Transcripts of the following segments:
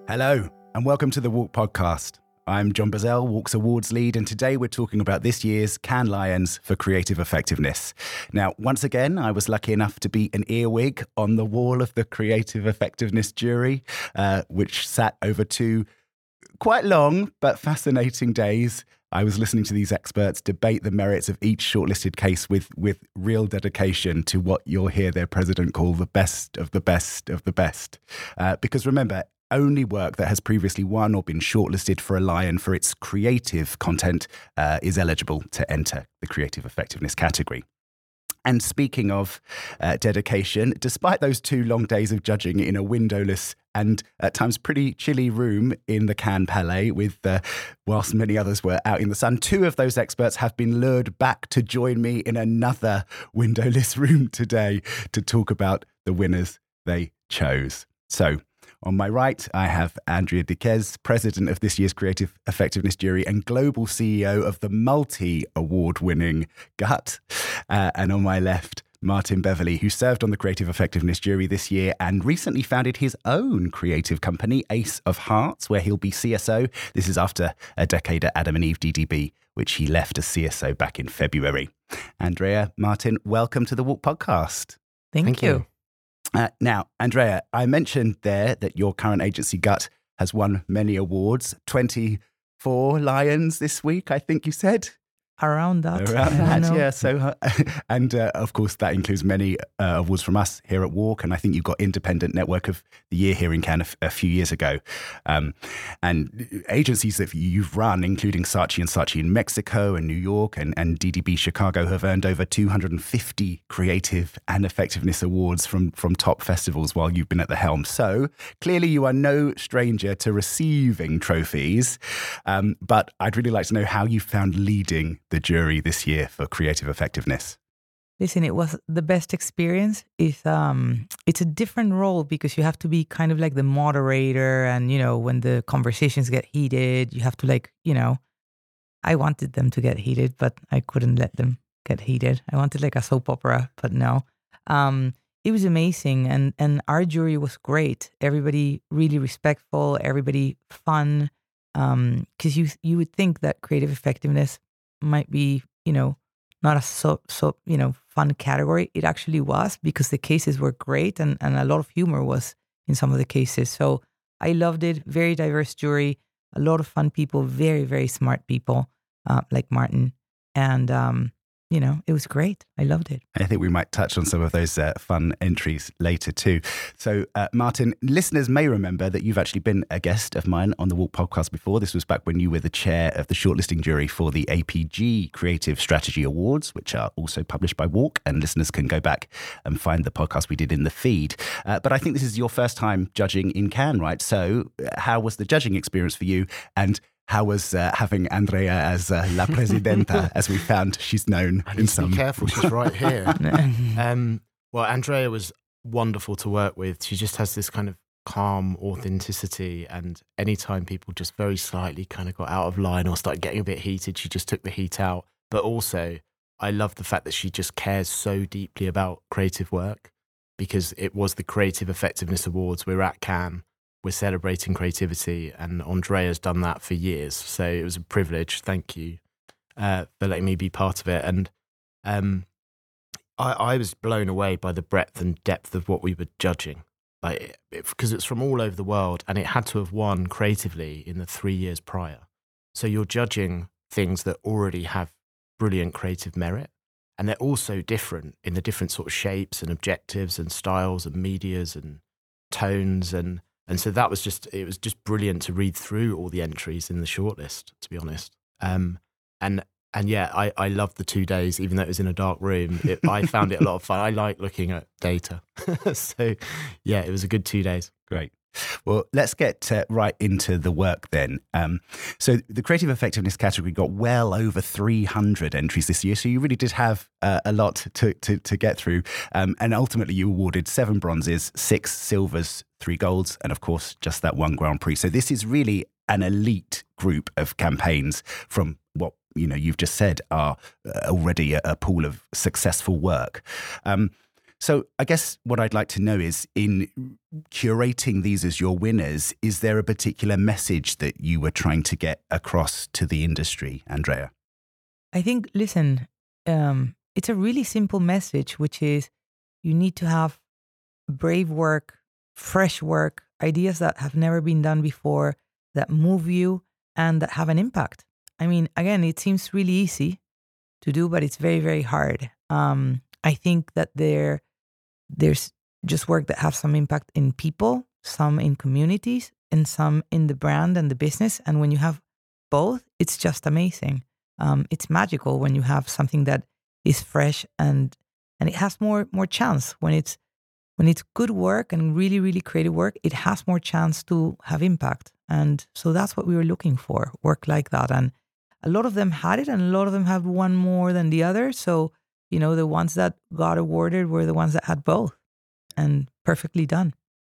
Hello, and welcome to the Walk Podcast. I'm John Bazell, Walk's Awards lead, and today we're talking about this year's Cannes Lions for Creative Effectiveness. Now, once again, I was lucky enough to be an earwig on the wall of the Creative Effectiveness jury, which sat over two quite long but fascinating days. I was listening to these experts debate the merits of each shortlisted case with real dedication to what you'll hear their president call the best of the best of the best. Because remember, only work that has previously won or been shortlisted for a Lion for its creative content is eligible to enter the creative effectiveness category. And speaking of dedication, despite those 2 long days of judging in a windowless and at times pretty chilly room in the Cannes Palais, whilst many others were out in the sun, 2 of those experts have been lured back to join me in another windowless room today to talk about the winners they chose. So, on my right, I have Andrea Diquez, president of this year's Creative Effectiveness Jury and global CEO of the multi-award-winning GUT. And on my left, Martin Beverley, who served on the Creative Effectiveness Jury this year and recently founded his own creative company, Ace of Hearts, where he'll be CSO. This is after a decade at Adam and Eve DDB, which he left as CSO back in February. Andrea, Martin, welcome to the Walk Podcast. Thank you. Now, Andrea, I mentioned there that your current agency, GUT, has won many awards, 24 Lions this week, I think you said. Around that, yeah. So, and of course, that includes many awards from us here at Walk. And I think you got Independent Network of the Year here in Cannes a few years ago. And agencies that you've run, including Saatchi & Saatchi in Mexico and New York and DDB Chicago, have earned over 250 creative and effectiveness awards from top festivals while you've been at the helm. So clearly, you are no stranger to receiving trophies. But I'd really like to know how you found leading the jury this year for creative effectiveness. Listen, it was the best experience. It's a different role because you have to be kind of like the moderator, and when the conversations get heated, you have to I wanted them to get heated, but I couldn't let them get heated. I wanted like a soap opera, but no. It was amazing, and our jury was great. Everybody really respectful, everybody fun. Because you would think that creative effectiveness might be, not a so fun category. It actually was, because the cases were great and a lot of humor was in some of the cases. So I loved it. Very diverse jury, a lot of fun people, very, very smart people like Martin. And, it was great. I loved it. I think we might touch on some of those fun entries later too. So, Martin, listeners may remember that you've actually been a guest of mine on the Walk Podcast before. This was back when you were the chair of the shortlisting jury for the APG Creative Strategy Awards, which are also published by Walk, and listeners can go back and find the podcast we did in the feed. But I think this is your first time judging in Cannes, right? So how was the judging experience for you? And how was having Andrea as La Presidenta, as we found she's known in some... Be careful, she's right here. Well, Andrea was wonderful to work with. She just has this kind of calm authenticity, and anytime people just very slightly kind of got out of line or started getting a bit heated, she just took the heat out. But also, I love the fact that she just cares so deeply about creative work, because it was the Creative Effectiveness Awards. We're at Cannes. We're celebrating creativity, and Andrea's done that for years. So it was a privilege. Thank you for letting me be part of it. And I was blown away by the breadth and depth of what we were judging, because it's from all over the world, and it had to have won creatively in the 3 years prior. So you're judging things that already have brilliant creative merit, and they're also different in the different sort of shapes and objectives and styles and medias and tones and so it was just brilliant to read through all the entries in the shortlist, to be honest. And yeah, I loved the 2 days, even though it was in a dark room. I found it a lot of fun. I like looking at data. So yeah, it was a good 2 days. Great. Well, let's get right into the work then. So the creative effectiveness category got well over 300 entries this year. So you really did have a lot to get through. And ultimately you awarded 7 bronzes, 6 silvers, 3 golds, and of course, just that 1 Grand Prix. So this is really an elite group of campaigns from what you've just said are already a pool of successful work. So I guess what I'd like to know is, in curating these as your winners, is there a particular message that you were trying to get across to the industry, Andrea? I think, listen, it's a really simple message, which is you need to have brave work, fresh work, ideas that have never been done before, that move you and that have an impact. I mean, again, it seems really easy to do, but it's very, very hard. I think that there's just work that have some impact in people, some in communities, and some in the brand and the business. And when you have both, it's just amazing. It's magical when you have something that is fresh and it has more chance when it's good work and really, really creative work. It has more chance to have impact. And so that's what we were looking for, work like that. And a lot of them had it, and a lot of them have one more than the other. So, the ones that got awarded were the ones that had both, and perfectly done,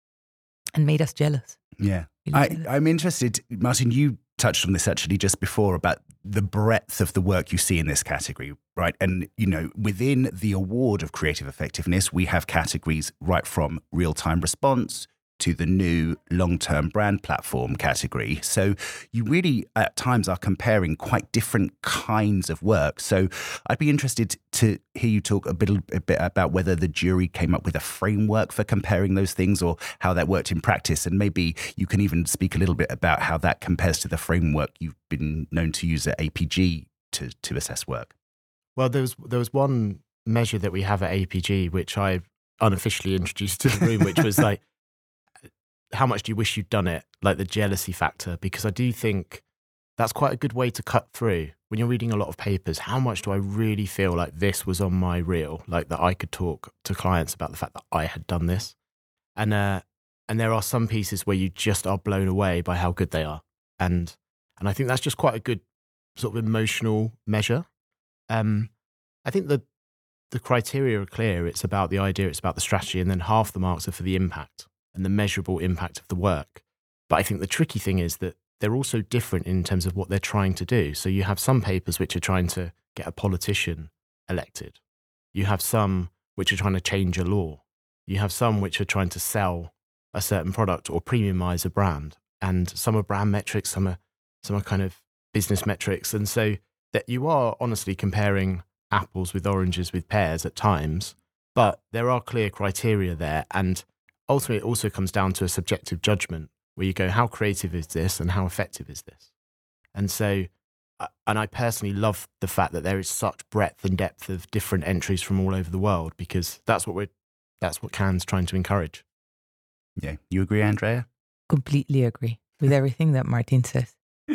and made us jealous. Yeah. Really jealous. I'm interested, Martin, you touched on this actually just before about the breadth of the work you see in this category, right? And, within the award of creative effectiveness, we have categories right from real-time response to the new long-term brand platform category. So you really, at times, are comparing quite different kinds of work. So I'd be interested to hear you talk a bit about whether the jury came up with a framework for comparing those things, or how that worked in practice. And maybe you can even speak a little bit about how that compares to the framework you've been known to use at APG to assess work. Well, there was one measure that we have at APG, which I unofficially introduced to the room, which was like, how much do you wish you'd done it? Like the jealousy factor, because I do think that's quite a good way to cut through when you're reading a lot of papers. How much do I really feel like this was on my reel, like that I could talk to clients about the fact that I had done this? And there are some pieces where you just are blown away by how good they are. And I think that's just quite a good sort of emotional measure. I think the criteria are clear. It's about the idea, it's about the strategy, and then half the marks are for the impact and the measurable impact of the work. But I think the tricky thing is that they're also different in terms of what they're trying to do. So you have some papers which are trying to get a politician elected. You have some which are trying to change a law. You have some which are trying to sell a certain product or premiumize a brand. And some are brand metrics, some are kind of business metrics. And so that you are honestly comparing apples with oranges with pears at times, but there are clear criteria there. And ultimately, it also comes down to a subjective judgment where you go, how creative is this and how effective is this? And so, and I personally love the fact that there is such breadth and depth of different entries from all over the world, because that's what Cannes trying to encourage. Yeah. You agree, Andrea? Completely agree with everything that Martin says.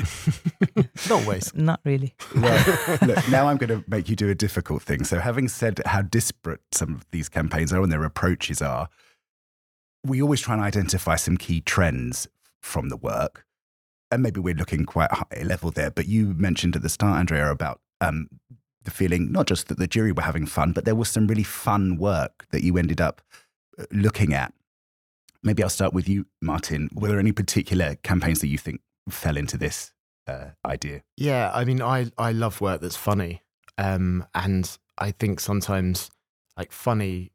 Not always. Not really. Well, look, now I'm going to make you do a difficult thing. So having said how disparate some of these campaigns are and their approaches are, we always try and identify some key trends from the work. And maybe we're looking quite high level there. But you mentioned at the start, Andrea, about the feeling not just that the jury were having fun, but there was some really fun work that you ended up looking at. Maybe I'll start with you, Martin. Were there any particular campaigns that you think fell into this idea? Yeah, I mean, I love work that's funny. And I think sometimes like funny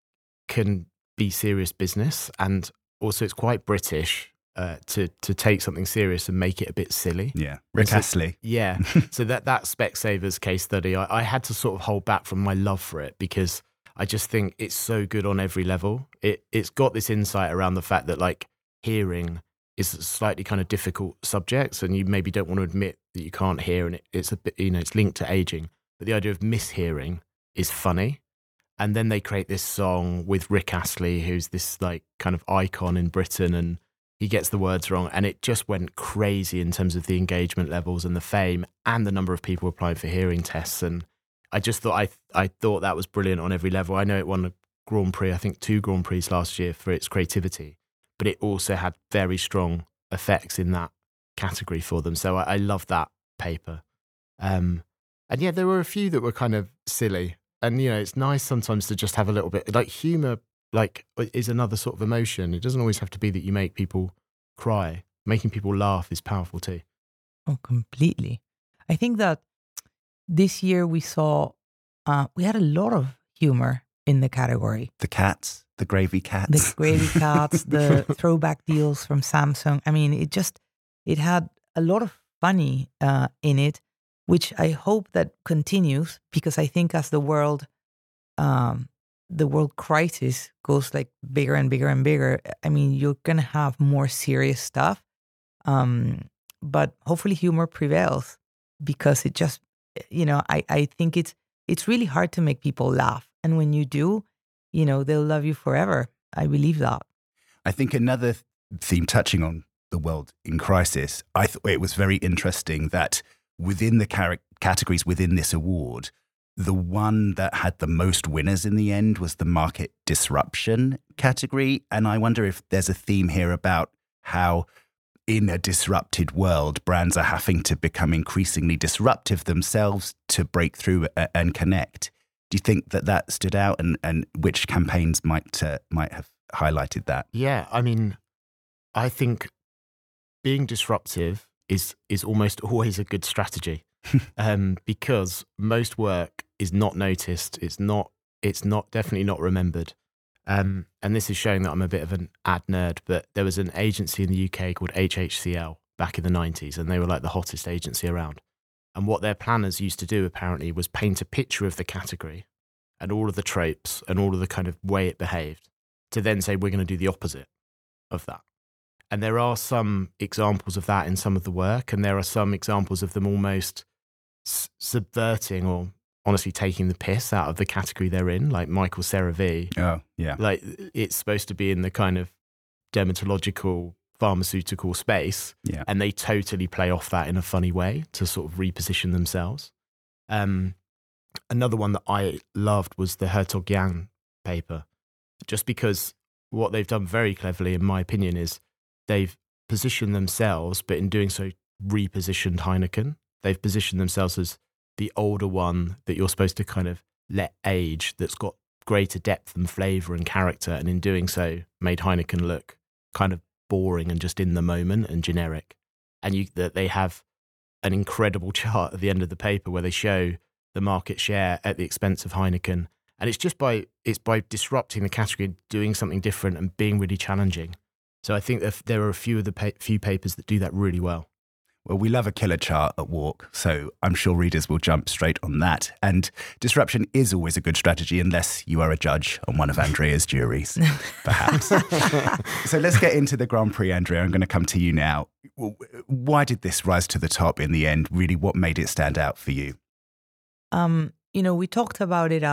can be serious business, and also it's quite British to take something serious and make it a bit silly. Yeah, Rick Astley. Yeah, so that Specsavers case study, I had to sort of hold back from my love for it, because I just think it's so good on every level. It's got this insight around the fact that like hearing is a slightly kind of difficult subject, and you maybe don't want to admit that you can't hear, and it's a bit, it's linked to aging. But the idea of mishearing is funny. And then they create this song with Rick Astley, who's this like kind of icon in Britain, and he gets the words wrong. And it just went crazy in terms of the engagement levels and the fame and the number of people applying for hearing tests. And I just thought, I thought that was brilliant on every level. I know it won a Grand Prix, I think 2 Grand Prix last year for its creativity, but it also had very strong effects in that category for them. So I love that paper. And yeah, there were a few that were kind of silly. And, it's nice sometimes to just have a little bit, like humor, like is another sort of emotion. It doesn't always have to be that you make people cry. Making people laugh is powerful too. Oh, completely. I think that this year we saw, we had a lot of humor in the category. The cats, the gravy cats. The gravy cats, the throwback deals from Samsung. I mean, it had a lot of funny in it, which I hope that continues, because I think as the world crisis goes like bigger and bigger and bigger, I mean, you're going to have more serious stuff. But hopefully humor prevails, because it just, I think it's really hard to make people laugh. And when you do, they'll love you forever. I believe that. I think another theme touching on the world in crisis, I thought it was very interesting that within the categories within this award, the one that had the most winners in the end was the market disruption category. And I wonder if there's a theme here about how in a disrupted world, brands are having to become increasingly disruptive themselves to break through and connect. Do you think that stood out, and which campaigns might have highlighted that? Yeah, I mean, I think being disruptive is almost always a good strategy, because most work is not noticed. It's definitely not remembered. And this is showing that I'm a bit of an ad nerd, but there was an agency in the UK called HHCL back in the 90s, and they were like the hottest agency around. And what their planners used to do apparently was paint a picture of the category and all of the tropes and all of the kind of way it behaved, to then say, we're going to do the opposite of that. And there are some examples of that in some of the work, and there are some examples of them almost subverting or honestly taking the piss out of the category they're in, like Michael CeraVe. Oh, yeah. Like, it's supposed to be in the kind of dermatological, pharmaceutical space, yeah. And they totally play off that in a funny way to sort of reposition themselves. Another one that I loved was the Hertog-Jan paper, just because what they've done very cleverly, in my opinion, is they've positioned themselves, but in doing so, repositioned Heineken. They've positioned themselves as the older one that you're supposed to kind of let age, that's got greater depth and flavour and character, and in doing so made Heineken look kind of boring and just in the moment and generic. And that they have an incredible chart at the end of the paper where they show the market share at the expense of Heineken, and it's by disrupting the category and doing something different and being really challenging. So I think that there are a few of the few papers that do that really well. Well, we love a killer chart at WARC, so I'm sure readers will jump straight on that. And disruption is always a good strategy, unless you are a judge on one of Andrea's juries, perhaps. So let's get into the Grand Prix, Andrea. I'm going to come to you now. Why did this rise to the top in the end? Really, what made it stand out for you? We talked about it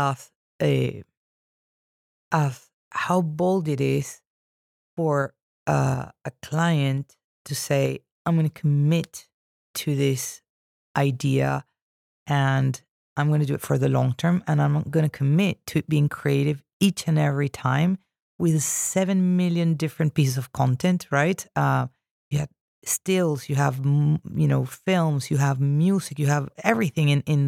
as how bold it is for a client to say, I'm going to commit to this idea, and I'm going to do it for the long term, and I'm going to commit to being creative each and every time with 7 million different pieces of content, right? You have stills, you have, films, you have music, you have everything in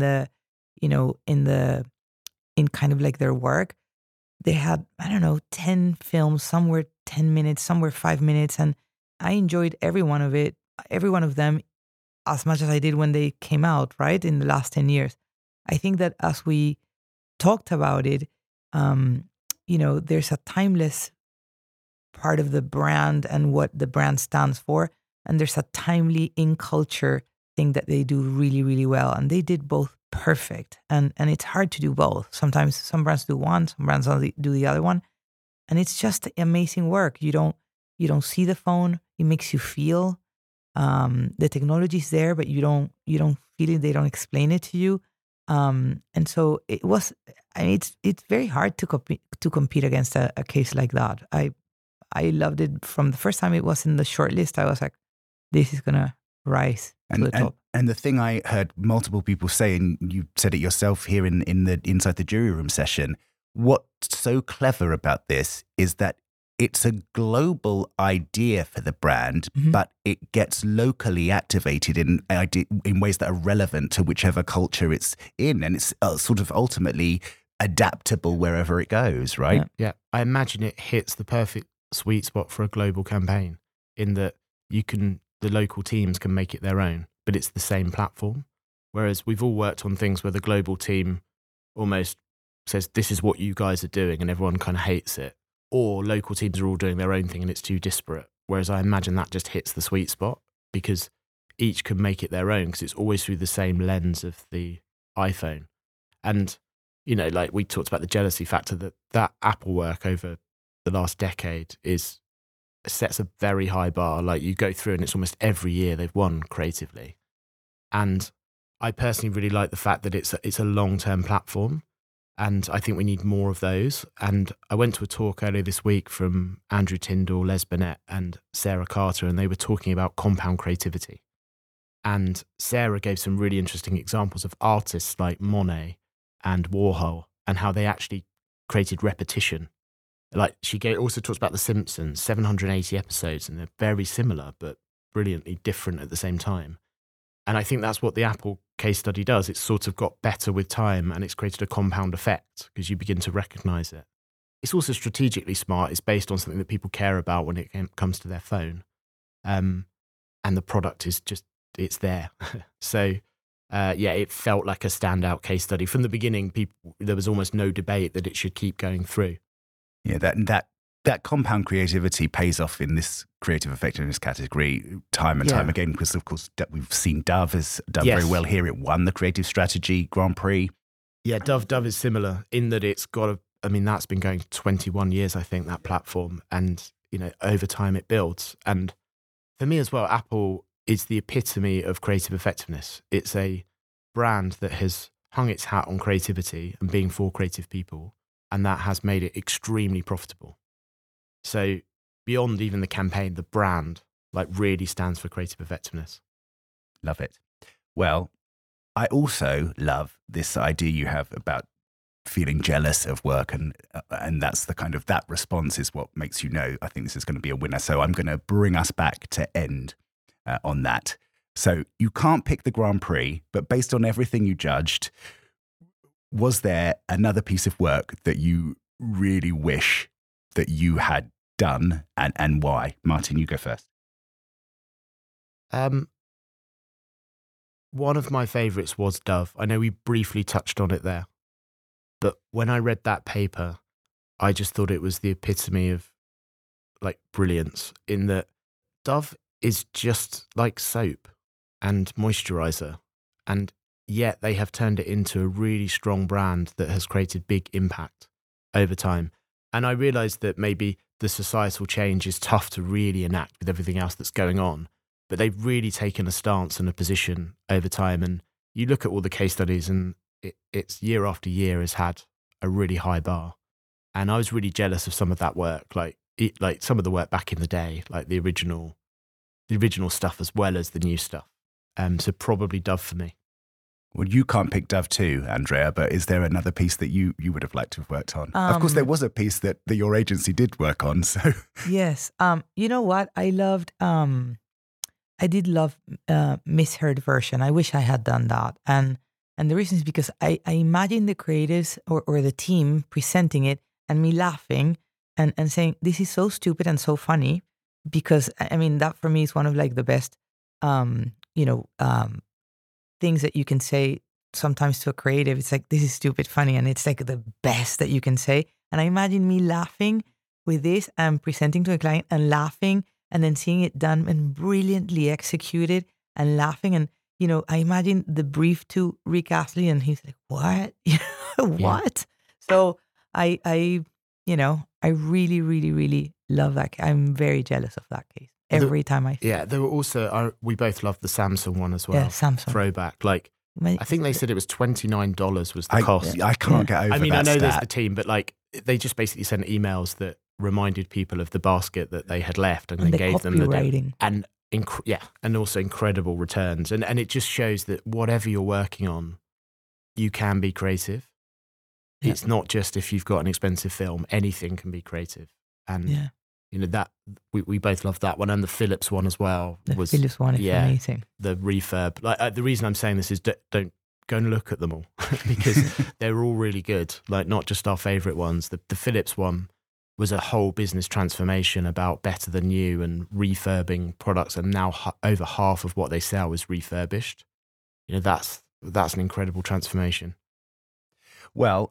kind of like their work. They had, 10 films, some were 10 minutes, some were 5 minutes, and I enjoyed every one of them as much as I did when they came out, right, in the last 10 years. I think that as we talked about it, there's a timeless part of the brand and what the brand stands for, and there's a timely in culture thing that they do really, really well, and they did both perfect. And it's hard to do both. Sometimes some brands do one, some brands only do the other one, and it's just amazing work. You don't see the phone; it makes you feel. The technology is there, but you don't feel it. They don't explain it to you, and so it was. It's very hard to compete against a case like that. I loved it from the first time it was in the shortlist. I was like, this is gonna rise to the top. And the thing I heard multiple people say, and you said it yourself here in the inside the jury room session, what's so clever about this is that it's a global idea for the brand, but it gets locally activated in ways that are relevant to whichever culture it's in. And it's sort of ultimately adaptable wherever it goes, right? Yeah. I imagine it hits the perfect sweet spot for a global campaign, in that the local teams can make it their own, but it's the same platform. Whereas we've all worked on things where the global team almost says, this is what you guys are doing, and everyone kind of hates it. Or local teams are all doing their own thing and it's too disparate. Whereas I imagine that just hits the sweet spot because each can make it their own because it's always through the same lens of the iPhone. And, you know, like we talked about the jealousy factor, that Apple work over the last decade sets a very high bar. Like you go through and it's almost every year they've won creatively. And I personally really like the fact that it's a long-term platform. And I think we need more of those. And I went to a talk earlier this week from Andrew Tyndall, Les Burnett and Sarah Carter, and they were talking about compound creativity. And Sarah gave some really interesting examples of artists like Monet and Warhol and how they actually created repetition. Like also talks about The Simpsons, 780 episodes, and they're very similar, but brilliantly different at the same time. And I think that's what the Apple case study does. It's sort of got better with time and it's created a compound effect because you begin to recognize it. It's also strategically smart. It's based on something that people care about when it comes to their phone. And the product is just, it's there. So, it felt like a standout case study. From the beginning, there was almost no debate that it should keep going through. Yeah, that compound creativity pays off in this creative effectiveness category time and time again, because of course we've seen Dove has done very well here. It won the Creative Strategy Grand Prix. Yeah, Dove is similar in that it's got that's been going 21 years, I think, that platform. And, you know, over time it builds. And for me as well, Apple is the epitome of creative effectiveness. It's a brand that has hung its hat on creativity and being for creative people. And that has made it extremely profitable. So beyond even the campaign, the brand really stands for creative effectiveness. Love it. Well, I also love this idea you have about feeling jealous of work, and that's the kind of, that response is what makes you know, I think this is going to be a winner. So I'm going to bring us back to end on that. So you can't pick the Grand Prix, but based on everything you judged, was there another piece of work that you really wish that you had done, and why? Martin, you go first. One of my favourites was Dove. I know we briefly touched on it there, but when I read that paper, I just thought it was the epitome of brilliance, in that Dove is just like soap and moisturiser, and yet they have turned it into a really strong brand that has created big impact over time. And I realised that maybe the societal change is tough to really enact with everything else that's going on, but they've really taken a stance and a position over time. And you look at all the case studies and it's year after year has had a really high bar. And I was really jealous of some of that work, like some of the work back in the day, like the original stuff as well as the new stuff. So probably Dove for me. Well, you can't pick Dove too, Andrea, but is there another piece that you would have liked to have worked on? Of course, there was a piece that your agency did work on. So yes, you know what? I did love Misheard Version. I wish I had done that, and the reason is because I imagine the creatives or the team presenting it and me laughing and saying, "This is so stupid and so funny," because I mean that for me is one of the best, things that you can say sometimes to a creative. It's like, this is stupid funny, and it's the best that you can say. And I imagine me laughing with this and presenting to a client and laughing, and then seeing it done and brilliantly executed and laughing. And I imagine the brief to Rick Astley, and he's like, what? What? Yeah. So I really, really, really love that. I'm very jealous of that case. Every time I see it. There were also, we both loved the Samsung one as well. Yeah, Samsung. Throwback. I think they said it was $29 was the cost. I can't get over that. I mean, I know there's the team, but they just basically sent emails that reminded people of the basket that they had left, and then gave them the and also incredible returns. And it just shows that whatever you're working on, you can be creative. Yeah. It's not just if you've got an expensive film, anything can be creative. And that we both loved that one, and the Philips one as well. The Philips one is amazing. The refurb. The reason I'm saying this is don't go and look at them all because they're all really good. Not just our favourite ones. The Philips one was a whole business transformation about better than new and refurbing products, and now over half of what they sell is refurbished. That's an incredible transformation. Well,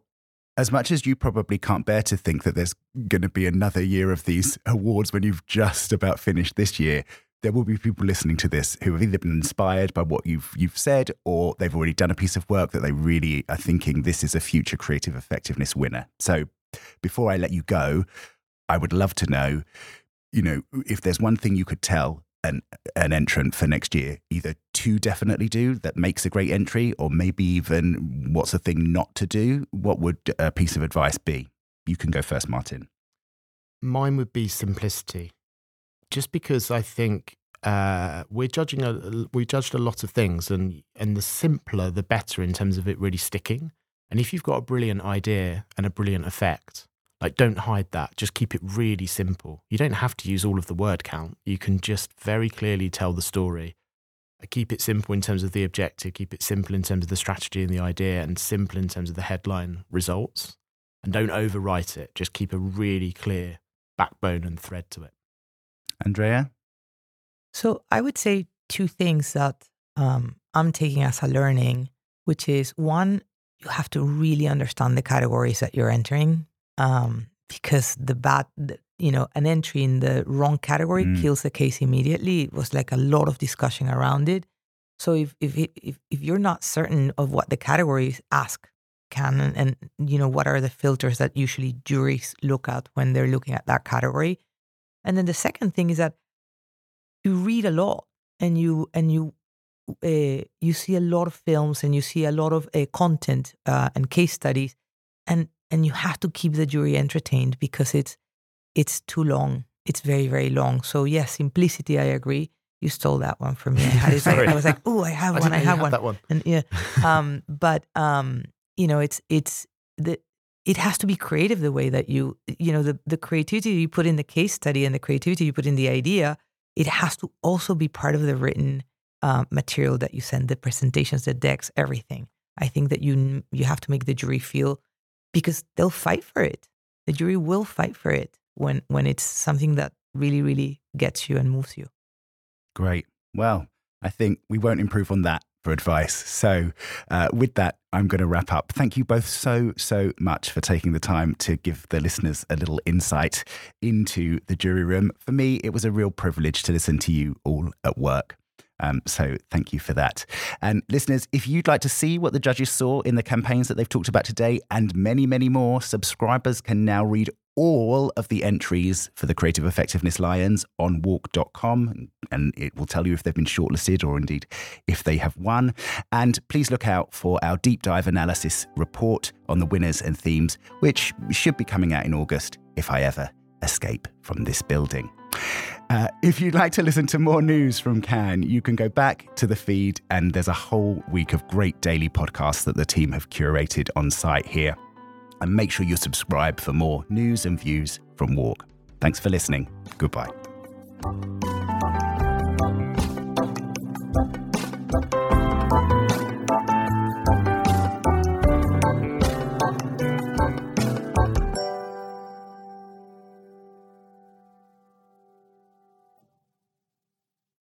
as much as you probably can't bear to think that there's going to be another year of these awards when you've just about finished this year, there will be people listening to this who have either been inspired by what you've said, or they've already done a piece of work that they really are thinking this is a future creative effectiveness winner. So before I let you go, I would love to know, if there's one thing you could tell an entrant for next year, either to definitely do that makes a great entry, or maybe even what's a thing not to do, what would a piece of advice be? You can go first, Martin. Mine would be simplicity. Just because I think we judged a lot of things, and the simpler, the better in terms of it really sticking. And if you've got a brilliant idea and a brilliant effect, don't hide that. Just keep it really simple. You don't have to use all of the word count. You can just very clearly tell the story. Keep it simple in terms of the objective. Keep it simple in terms of the strategy and the idea, and simple in terms of the headline results. And don't overwrite it. Just keep a really clear backbone and thread to it. Andrea? So I would say two things that I'm taking as a learning, which is one, you have to really understand the categories that you're entering, because an entry in the wrong category kills the case immediately. It was like a lot of discussion around it. So if you're not certain of what the categories ask, and what are the filters that usually juries look at when they're looking at that category. And then the second thing is that you read a lot, and you see a lot of films, and you see a lot of content and case studies, and you have to keep the jury entertained, because it's too long. It's very, very long. So yes, simplicity, I agree. You stole that one from me. I was like, oh, I have one. I have one. That one. And it has to be creative the way that the creativity you put in the case study and the creativity you put in the idea, it has to also be part of the written material that you send, the presentations, the decks, everything. I think that you have to make the jury feel, because they'll fight for it. The jury will fight for it when it's something that really, really gets you and moves you. Great. Well, I think we won't improve on that for advice. So with that, I'm going to wrap up. Thank you both so much for taking the time to give the listeners a little insight into the jury room. For me, it was a real privilege to listen to you all at work. So thank you for that. And listeners, if you'd like to see what the judges saw in the campaigns that they've talked about today, and many, many more, subscribers can now read all of the entries for the Creative Effectiveness Lions on walk.com, and it will tell you if they've been shortlisted, or indeed if they have won. And please look out for our deep dive analysis report on the winners and themes, which should be coming out in August, if I ever escape from this building. If you'd like to listen to more news from Cannes, you can go back to the feed, and there's a whole week of great daily podcasts that the team have curated on site here. And make sure you subscribe for more news and views from Walk. Thanks for listening. Goodbye.